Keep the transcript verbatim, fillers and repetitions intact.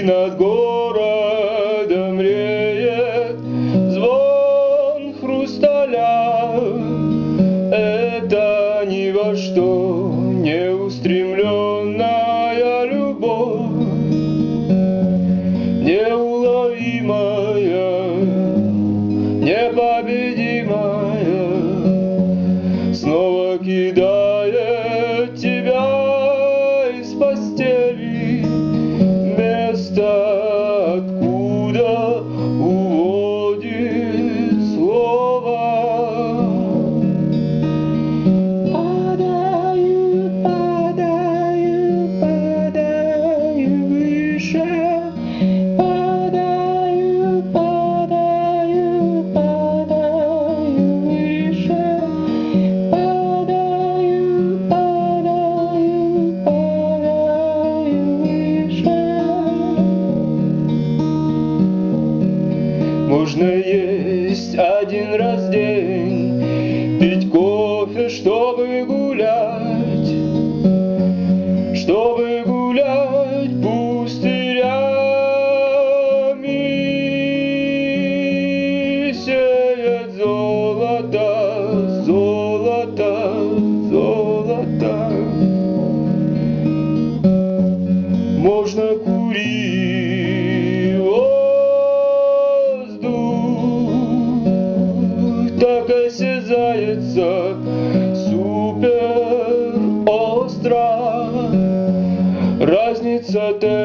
над городом реет звон хрусталя. Это ни во что не устремленная любовь, неуловимая, непобедимая, снова кидает тебя из постели, место, откуда уводит слово. Падаю, падаю, падаю выше, падаю, падаю, падаю выше, падаю, падаю, падаю выше. Можно есть один раз в день, пить кофе, чтобы гулять, чтобы гулять пустырями, сеять золото, золото, золото. Можно курить воздух, так осязается супер остро разница.